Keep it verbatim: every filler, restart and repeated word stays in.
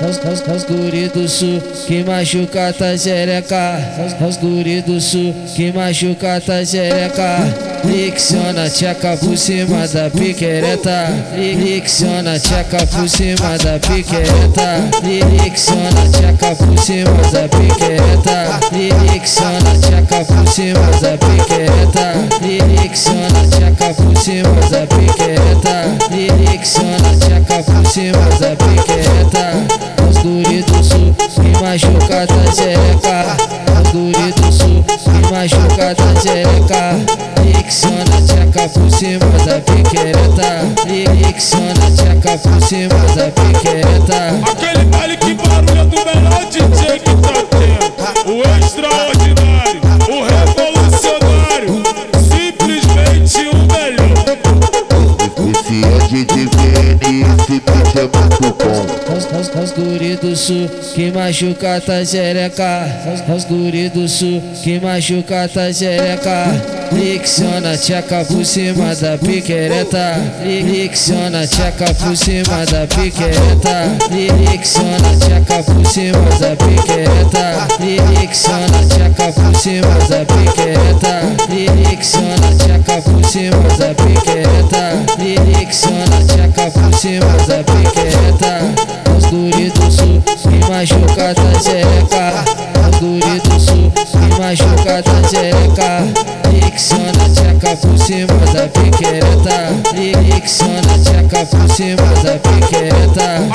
Os, os, os guri do sul que machuca tá xereca. Os, os guri do sul que machuca tá xereca. Icciona tcheca por cima da piquereta. Icciona tcheca por cima da piquereta. Icciona tcheca por cima da piquereta. Icciona tcheca por cima da piquereta. Icciona tcheca por cima da piquereta. Icciona tcheca por cima da piquereta. Os guri do sul que machuca tá xereca. Os guri do sul que machuca tá xereca. Icciona tcheca por cima da piquereta. Icciona tcheca por cima da piquereta. Aquele baile que barulha do melhor D J que tá tendo. O extraordinário, o revolucionário, simplesmente o melhor. Esse é D J V N, esse beat é muito bom. Os, os, os guri do sul que machuca tá xereca. Os, os guri do sul que machuca tá xereca. Icciona tcheca por cima da piquereta. Icciona tcheca por cima da piquereta. Icciona tcheca por cima da piquereta. Icciona tcheca por cima da piquereta. Icciona tcheca por cima da piquereta. Icciona tcheca por cima da piquereta. Os guri do sul que machuca tá xereca. Os guri do sul que machuca tá xereca. Icciona tcheca por cima da piquereta. Icciona tcheca por cima da piquereta.